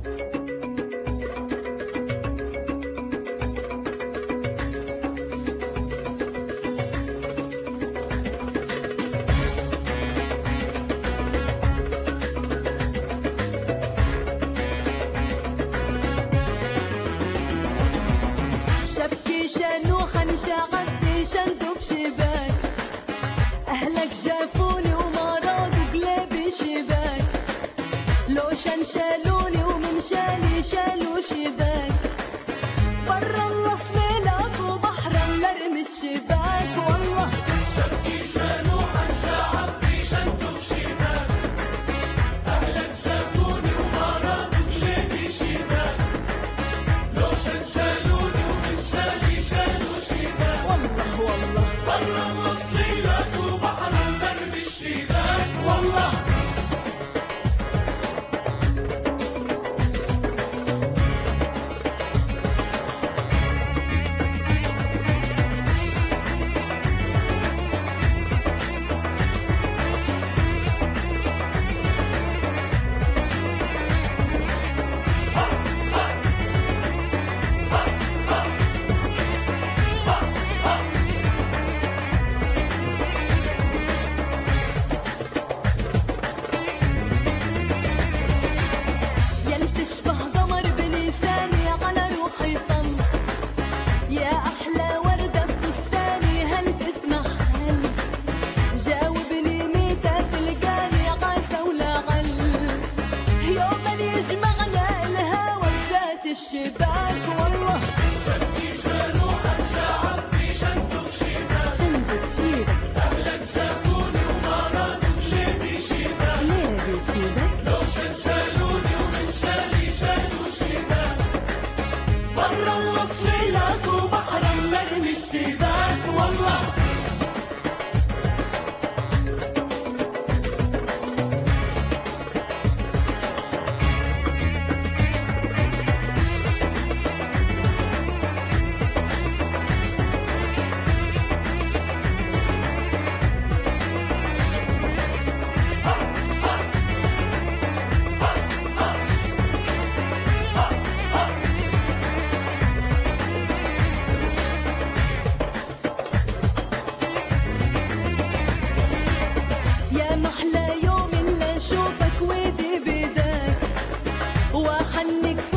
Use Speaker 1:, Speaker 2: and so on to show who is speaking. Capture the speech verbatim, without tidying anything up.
Speaker 1: شالوني ومن شالي شالوا شباك برا الوصل لك وبحرا لرمي الشباك والله
Speaker 2: شبكي شالوا حنشا عبي شنتو شباك أهلك شافوني وما رادوا قلبي شباك لو شن شالوني ومن شالي شالوا شباك
Speaker 1: والله والله
Speaker 2: برا الوصل لك وبحرا لرمي الشباك والله
Speaker 1: الشباك والله
Speaker 2: شبكي شالوا حنشا عبي شنتو شباك
Speaker 1: شنتو شباك
Speaker 2: أهلك شافوني وما رادوا قلبي شباك
Speaker 1: قلبي شباك
Speaker 2: لو شن شالوني ومن شالي شالوا شباك برا الوصل لك وبحرا لرمي الشباك والله
Speaker 1: يا محلى يوم اللي اشوفك ودي بداك واحنك